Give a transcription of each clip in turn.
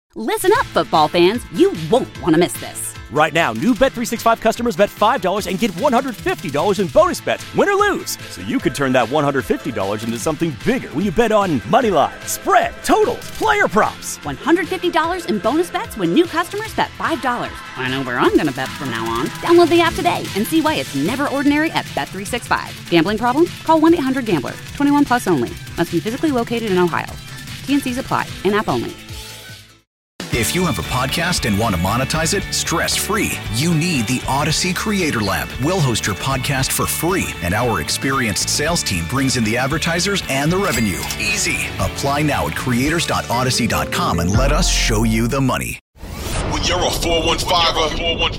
Listen up, football fans. You won't want to miss this. Right now, new Bet365 customers bet $5 and get $150 in bonus bets, win or lose. So you could turn that $150 into something bigger when you bet on money line, spread, totals, player props. $150 in bonus bets when new customers bet $5. I know where I'm going to bet from now on. Download the app today and see why it's never ordinary at Bet365. Gambling problem? Call 1-800-GAMBLER. 21 plus only. Must be physically located in Ohio. T&Cs apply. In-app only. If you have a podcast and want to monetize it stress-free, you need the Odyssey Creator Lab. We'll host your podcast for free, and our experienced sales team brings in the advertisers and the revenue. Easy. Apply now at creators.odyssey.com and let us show you the money. When you're a 415er,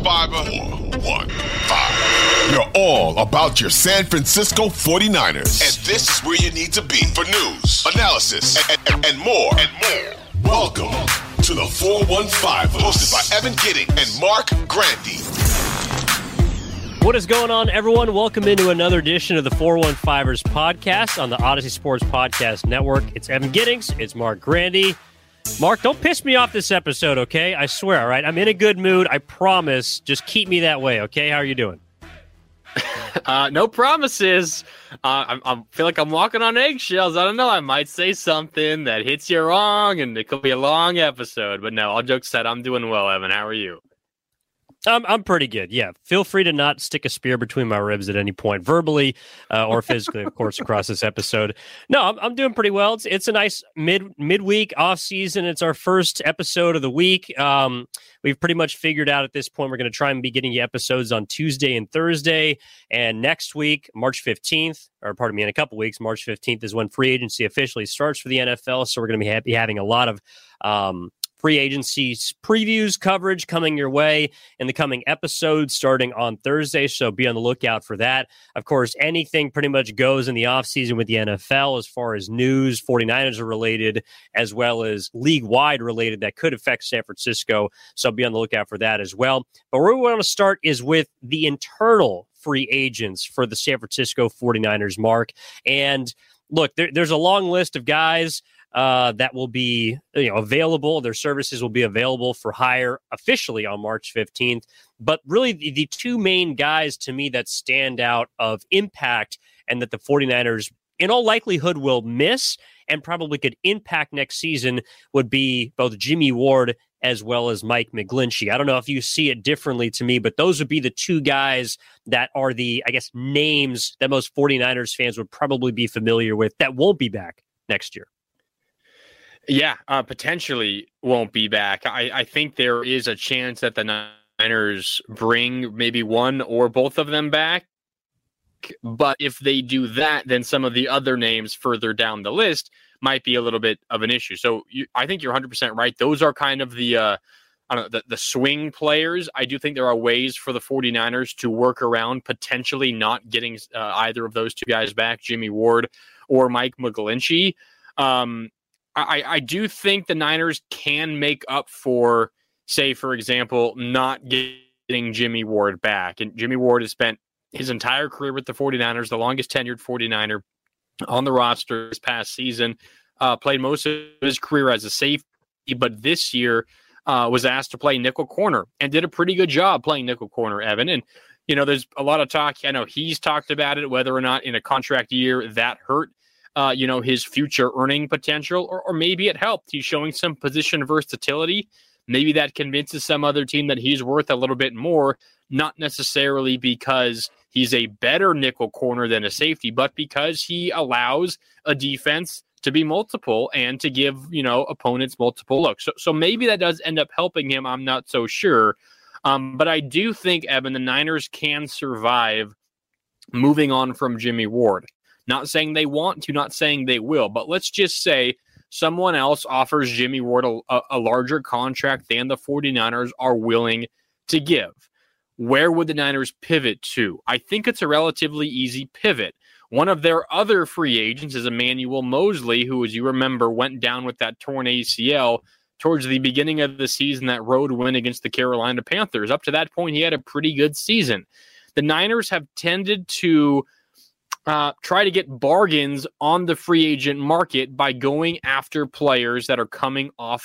you're all about your San Francisco 49ers. And this is where you need to be for news, analysis, and more. Welcome to the 415, hosted by Evan Gidding and Mark Grandy. What is going on, everyone? Welcome into another edition of the 415ers podcast on the Odyssey Sports Podcast Network. It's Evan Giddings. It's Mark Grandy. Mark, don't piss me off this episode, okay? I swear, all right? I'm in a good mood. I promise. Just keep me that way, okay? How are you doing? No promises. I feel like I'm walking on eggshells. I don't know. I might say something that hits you wrong, and it could be a long episode. But no, all jokes aside, I'm doing well, Evan. How are you? I'm pretty good, yeah. Feel free to not stick a spear between my ribs at any point, verbally or physically, of course, across this episode. No, I'm doing pretty well. It's a nice midweek off season. It's our first episode of the week. We've pretty much figured out at this point we're going to try and be getting you episodes on Tuesday and Thursday. And next week, March 15th, or pardon me, in a couple weeks, March 15th is when free agency officially starts for the NFL. So we're going to be having a lot of free agency previews, coverage coming your way in the coming episodes starting on Thursday, so be on the lookout for that. Of course, anything pretty much goes in the offseason with the NFL as far as news, 49ers are related, as well as league-wide related that could affect San Francisco, so be on the lookout for that as well. But where we want to start is with the internal free agents for the San Francisco 49ers, Mark. And look, there's a long list of guys that will be available. Their services will be available for hire officially on March 15th. But really, the two main guys to me that stand out of impact and that the 49ers in all likelihood will miss and probably could impact next season would be both Jimmy Ward as well as Mike McGlinchey. I don't know if you see it differently to me, but those would be the two guys that are the, I guess, names that most 49ers fans would probably be familiar with that won't be back next year. Yeah, potentially won't be back. I think there is a chance that the Niners bring maybe one or both of them back. But if they do that, then some of the other names further down the list might be a little bit of an issue. So I think you're 100% right. Those are kind of the swing players. I do think there are ways for the 49ers to work around potentially not getting either of those two guys back, Jimmy Ward or Mike McGlinchey. I do think the Niners can make up for, say, for example, not getting Jimmy Ward back. And Jimmy Ward has spent his entire career with the 49ers, the longest tenured 49er on the roster this past season, played most of his career as a safety, but this year was asked to play nickel corner and did a pretty good job playing nickel corner, Evan. And, there's a lot of talk. I know he's talked about it, whether or not in a contract year that hurt his future earning potential, or maybe it helped. He's showing some position versatility. Maybe that convinces some other team that he's worth a little bit more, not necessarily because he's a better nickel corner than a safety, but because he allows a defense to be multiple and to give, opponents multiple looks. So maybe that does end up helping him. I'm not so sure. But I do think, Evan, the Niners can survive moving on from Jimmy Ward. Not saying they want to, not saying they will, but let's just say someone else offers Jimmy Ward a larger contract than the 49ers are willing to give. Where would the Niners pivot to? I think it's a relatively easy pivot. One of their other free agents is Emmanuel Moseley, who, as you remember, went down with that torn ACL towards the beginning of the season, that road win against the Carolina Panthers. Up to that point, he had a pretty good season. The Niners have tended to try to get bargains on the free agent market by going after players that are coming off of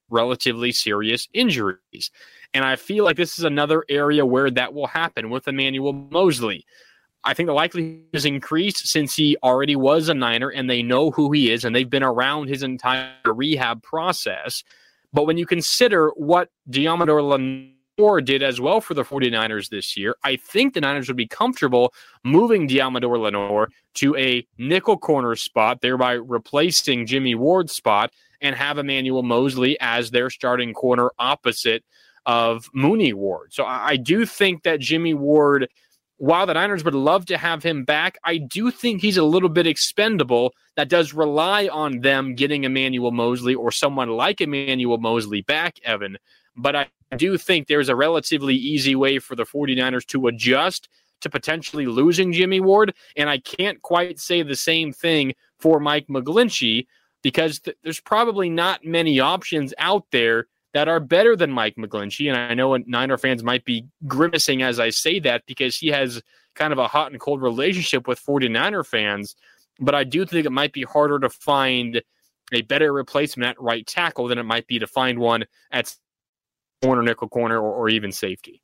relatively serious injuries. And I feel like this is another area where that will happen with Emmanuel Moseley. I think the likelihood has increased since he already was a Niner and they know who he is and they've been around his entire rehab process. But when you consider what Deommodore Lenoir did as well for the 49ers this year, I think the Niners would be comfortable moving Deommodore Lenoir to a nickel corner spot, thereby replacing Jimmy Ward's spot, and have Emmanuel Moseley as their starting corner opposite of Mooney Ward. So I do think that Jimmy Ward, while the Niners would love to have him back, I do think he's a little bit expendable. That does rely on them getting Emmanuel Moseley or someone like Emmanuel Moseley back, Evan. But I do think there's a relatively easy way for the 49ers to adjust to potentially losing Jimmy Ward. And I can't quite say the same thing for Mike McGlinchey because there's probably not many options out there that are better than Mike McGlinchey. And I know Niner fans might be grimacing as I say that because he has kind of a hot and cold relationship with 49er fans. But I do think it might be harder to find a better replacement at right tackle than it might be to find one at corner, nickel corner, or even safety.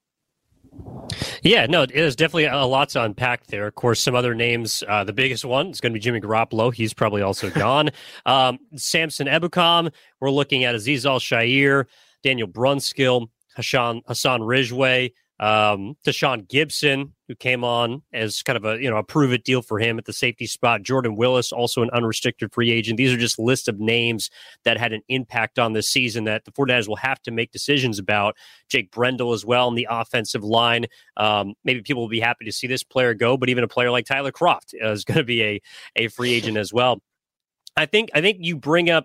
Yeah, no, there's definitely a lot to unpack there. Of course, some other names. The biggest one is going to be Jimmy Garoppolo. He's probably also gone. Samson Ebukam. We're looking at Azeez Al-Shaair, Daniel Brunskill, Hassan Ridgeway, Tashawn Gibson, who came on as kind of a prove-it deal for him at the safety spot. Jordan Willis, also an unrestricted free agent. These are just a list of names that had an impact on this season that the 49ers will have to make decisions about. Jake Brendel as well on the offensive line. Maybe people will be happy to see this player go, but even a player like Tyler Kroft is going to be a free agent as well. I think you bring up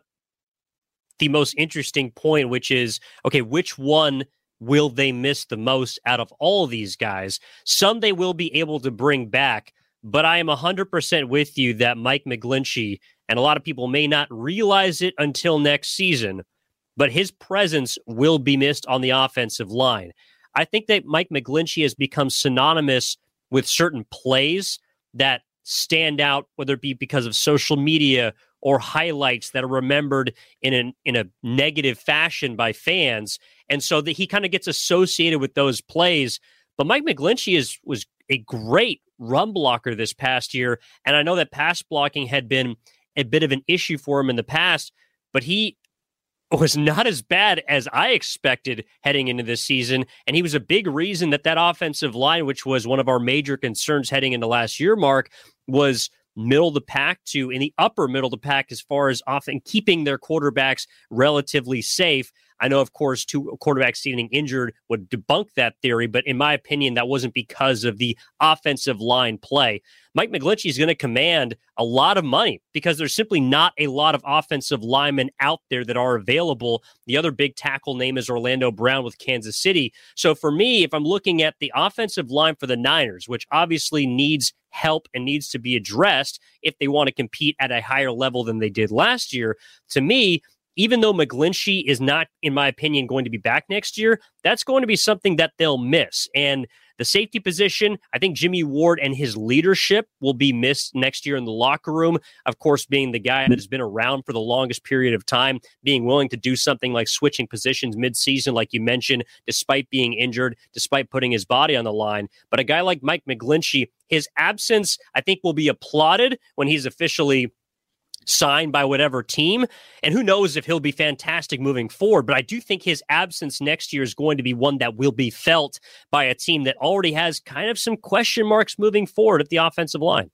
the most interesting point, which is, okay, which one will they miss the most out of all of these guys? Some they will be able to bring back, but I am 100% with you that Mike McGlinchey, and a lot of people may not realize it until next season, but his presence will be missed on the offensive line. I think that Mike McGlinchey has become synonymous with certain plays that stand out, whether it be because of social media or highlights that are remembered in a negative fashion by fans. And so that he kind of gets associated with those plays. But Mike McGlinchey was a great run blocker this past year. And I know that pass blocking had been a bit of an issue for him in the past, but he was not as bad as I expected heading into this season. And he was a big reason that offensive line, which was one of our major concerns heading into last year, Mark, was middle of the pack to in the upper middle of the pack as far as often keeping their quarterbacks relatively safe. I know, of course, two quarterbacks getting injured would debunk that theory, but in my opinion, that wasn't because of the offensive line play. Mike McGlinchey is going to command a lot of money because there's simply not a lot of offensive linemen out there that are available. The other big tackle name is Orlando Brown with Kansas City. So for me, if I'm looking at the offensive line for the Niners, which obviously needs help and needs to be addressed if they want to compete at a higher level than they did last year, to me, even though McGlinchey is not, in my opinion, going to be back next year, that's going to be something that they'll miss. And the safety position, I think Jimmy Ward and his leadership will be missed next year in the locker room. Of course, being the guy that has been around for the longest period of time, being willing to do something like switching positions midseason, like you mentioned, despite being injured, despite putting his body on the line. But a guy like Mike McGlinchey, his absence, I think, will be applauded when he's officially signed by whatever team. And who knows if he'll be fantastic moving forward. But I do think his absence next year is going to be one that will be felt by a team that already has kind of some question marks moving forward at the offensive line.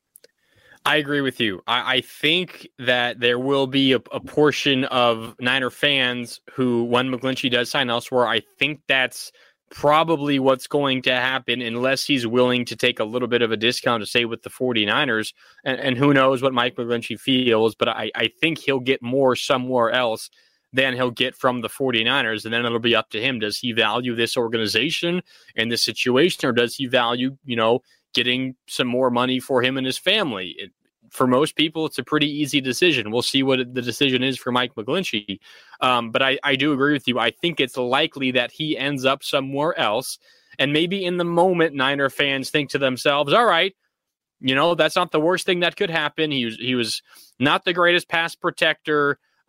I agree with you. I think that there will be a portion of Niner fans who, when McGlinchey does sign elsewhere, I think that's probably what's going to happen unless he's willing to take a little bit of a discount to stay with the 49ers. And who knows what Mike McGlinchey feels, but I think he'll get more somewhere else than he'll get from the 49ers. And then it'll be up to him. Does he value this organization and this situation, or does he value, getting some more money for him and his family? For most people, it's a pretty easy decision. We'll see what the decision is for Mike McGlinchey. But I do agree with you. I think it's likely that he ends up somewhere else. And maybe in the moment, Niner fans think to themselves, all right, that's not the worst thing that could happen. He was not the greatest pass protector.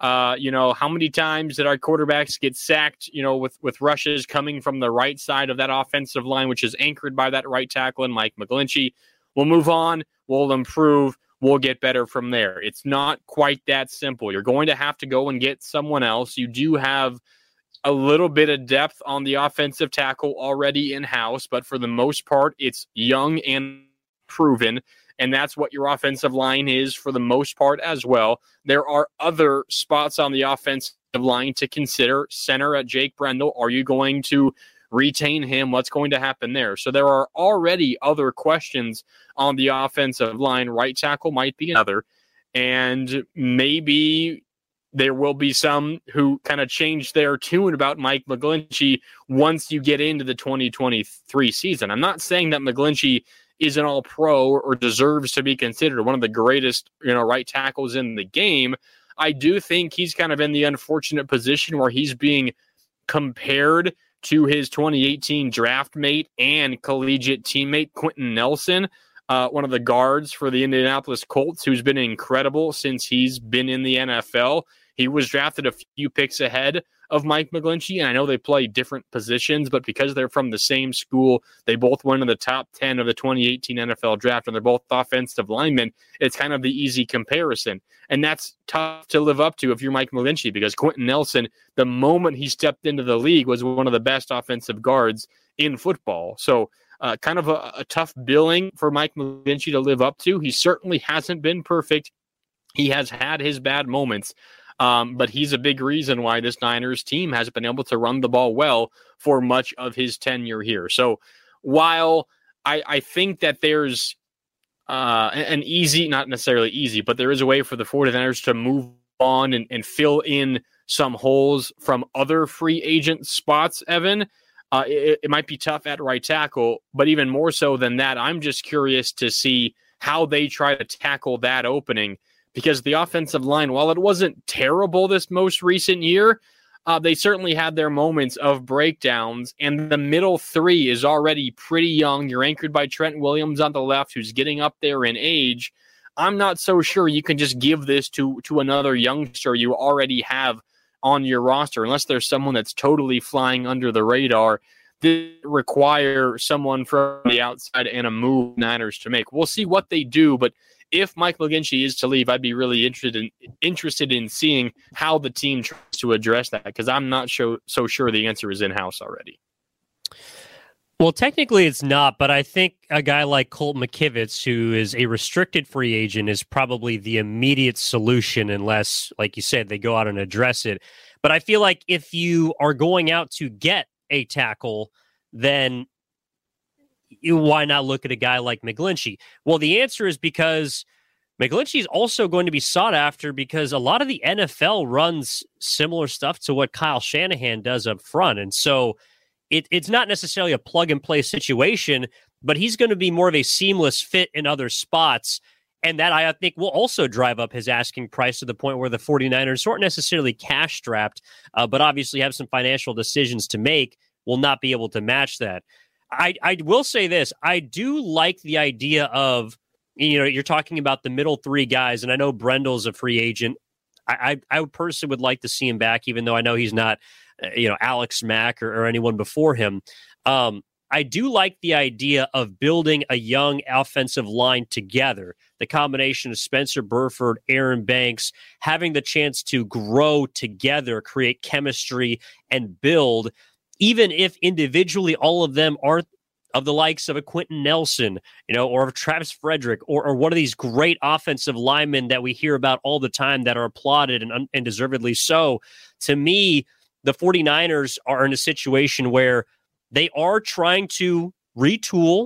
How many times did our quarterbacks get sacked, with rushes coming from the right side of that offensive line, which is anchored by that right tackle and Mike McGlinchey? We'll move on. We'll improve. We'll get better from there. It's not quite that simple. You're going to have to go and get someone else. You do have a little bit of depth on the offensive tackle already in-house, but for the most part, it's young and proven, and that's what your offensive line is for the most part as well. There are other spots on the offensive line to consider. Center at Jake Brendel. Are you going to retain him? What's going to happen there? So there are already other questions on the offensive line. Right tackle might be another, and maybe there will be some who kind of change their tune about Mike McGlinchey once you get into the 2023 season. I'm not saying that McGlinchey is an all-pro or deserves to be considered one of the greatest, right tackles in the game. I do think he's kind of in the unfortunate position where he's being compared to his 2018 draft mate and collegiate teammate Quentin Nelson, one of the guards for the Indianapolis Colts, who's been incredible since he's been in the NFL. He was drafted a few picks ahead of Mike McGlinchey, and I know they play different positions, but because they're from the same school, they both went in the top 10 of the 2018 NFL draft, and they're both offensive linemen. It's kind of the easy comparison, and that's tough to live up to if you're Mike McGlinchey, because Quentin Nelson, the moment he stepped into the league, was one of the best offensive guards in football. So kind of a tough billing for Mike McGlinchey to live up to. He certainly hasn't been perfect. He has had his bad moments. But he's a big reason why this Niners team has been able to run the ball well for much of his tenure here. So while I think that there's an easy, not necessarily easy, but there is a way for the 49ers to move on and fill in some holes from other free agent spots, Evan, it might be tough at right tackle, but even more so than that, I'm just curious to see how they try to tackle that opening. Because the offensive line, while it wasn't terrible this most recent year, they certainly had their moments of breakdowns, and the middle three is already pretty young. You're anchored by Trent Williams on the left, who's getting up there in age. I'm not so sure you can just give this to another youngster you already have on your roster, unless there's someone that's totally flying under the radar. This requires someone from the outside and a move Niners to make. We'll see what they do, but if Mike McGlinchey is to leave, I'd be really interested in seeing how the team tries to address that, because I'm not so sure the answer is in-house already. Well, technically it's not, but I think a guy like Colt McKivitz, who is a restricted free agent, is probably the immediate solution unless, like you said, they go out and address it. But I feel like if you are going out to get a tackle, then why not look at a guy like McGlinchey? Well, the answer is because McGlinchey is also going to be sought after because a lot of the NFL runs similar stuff to what Kyle Shanahan does up front. And so it's not necessarily a plug-and-play situation, but he's going to be more of a seamless fit in other spots. And that, I think, will also drive up his asking price to the point where the 49ers aren't necessarily cash-strapped, but obviously have some financial decisions to make, will not be able to match that. I will say this. I do like the idea of, you're talking about the middle three guys, and I know Brendel's a free agent. I personally would like to see him back, even though I know he's not, Alex Mack or anyone before him. I do like the idea of building a young offensive line together. The combination of Spencer Burford, Aaron Banks, having the chance to grow together, create chemistry, and build. Even if individually all of them aren't of the likes of a Quentin Nelson, or of Travis Frederick, or one of these great offensive linemen that we hear about all the time that are applauded and deservedly so. To me, the 49ers are in a situation where they are trying to retool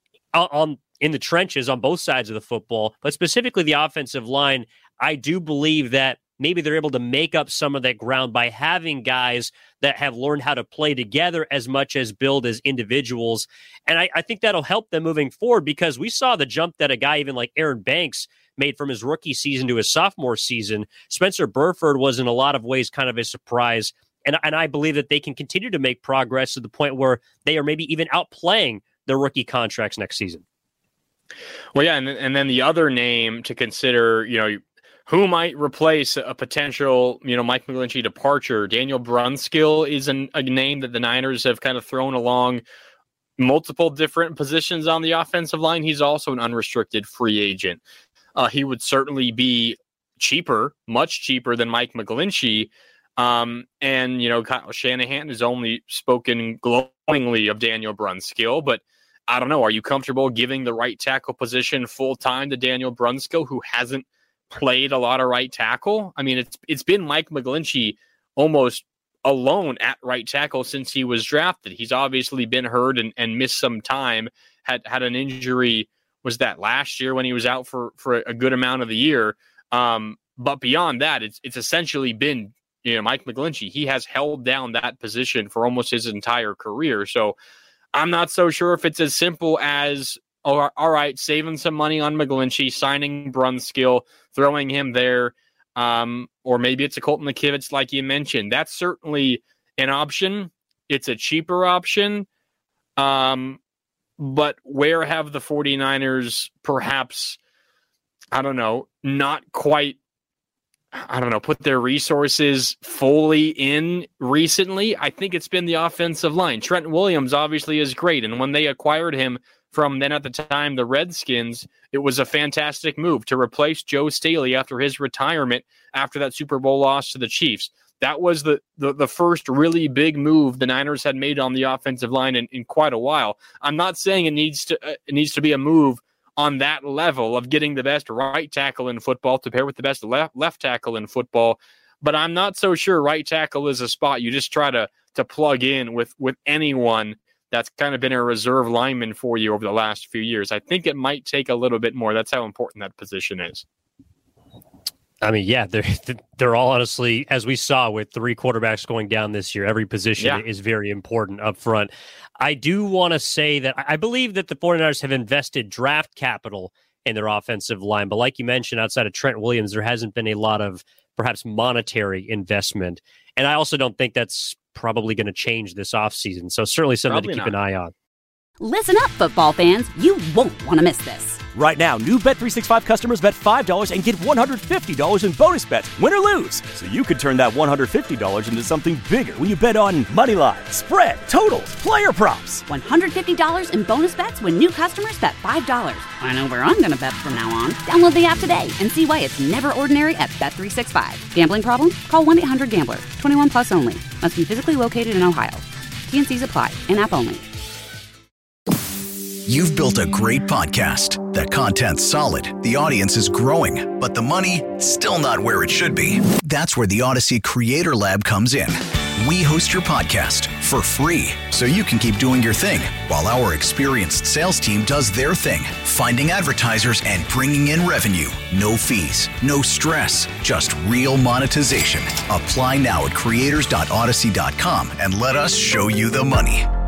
in the trenches on both sides of the football, but specifically the offensive line. I do believe that maybe they're able to make up some of that ground by having guys that have learned how to play together as much as build as individuals. And I think that'll help them moving forward, because we saw the jump that a guy even like Aaron Banks made from his rookie season to his sophomore season. Spencer Burford was in a lot of ways kind of a surprise. And I believe that they can continue to make progress to the point where they are maybe even outplaying their rookie contracts next season. Well, yeah, and then the other name to consider, who might replace a potential, Mike McGlinchey departure. Daniel Brunskill is a name that the Niners have kind of thrown along multiple different positions on the offensive line. He's also an unrestricted free agent. He would certainly be cheaper, much cheaper than Mike McGlinchey. And, Kyle Shanahan has only spoken glowingly of Daniel Brunskill, but I don't know. Are you comfortable giving the right tackle position full time to Daniel Brunskill, who hasn't played a lot of right tackle? I mean, it's been Mike McGlinchey almost alone at right tackle since he was drafted. He's obviously been hurt and missed some time, had an injury. Was that last year when he was out for a good amount of the year? But beyond that, it's essentially been, Mike McGlinchey. He has held down that position for almost his entire career. So I'm not so sure if it's as simple as, all right, saving some money on McGlinchey, signing Brunskill, throwing him there, or maybe it's a Colton McKivitz like you mentioned. That's certainly an option. It's a cheaper option. But where have the 49ers perhaps, not quite, put their resources fully in recently? I think it's been the offensive line. Trent Williams obviously is great. And when they acquired him from then at the time, the Redskins, it was a fantastic move to replace Joe Staley after his retirement after that Super Bowl loss to the Chiefs. That was the first really big move the Niners had made on the offensive line in quite a while. I'm not saying it needs to be a move on that level of getting the best right tackle in football to pair with the best left tackle in football, but I'm not so sure right tackle is a spot you just try to plug in with anyone that's kind of been a reserve lineman for you over the last few years. I think it might take a little bit more. That's how important that position is. I mean, yeah, they're all honestly, as we saw with 3 quarterbacks going down this year, every position is very important up front. I do want to say that I believe that the 49ers have invested draft capital in their offensive line. But like you mentioned, outside of Trent Williams, there hasn't been a lot of perhaps monetary investment. And I also don't think that's probably going to change this offseason. So certainly something to keep an eye on. Listen up, football fans. You won't want to miss this. Right now, new Bet365 customers bet $5 and get $150 in bonus bets, win or lose. So you could turn that $150 into something bigger when you bet on moneyline, spread, totals, player props. $150 in bonus bets when new customers bet $5. I know where I'm going to bet from now on. Download the app today and see why it's never ordinary at Bet365. Gambling problem? Call 1-800-GAMBLER. 21 plus only. Must be physically located in Ohio. T&Cs apply. In-app only. You've built a great podcast. The content's solid, the audience is growing, but the money, still not where it should be. That's where the Odyssey Creator Lab comes in. We host your podcast for free, so you can keep doing your thing, while our experienced sales team does their thing, finding advertisers and bringing in revenue. No fees, no stress, just real monetization. Apply now at creators.odyssey.com and let us show you the money.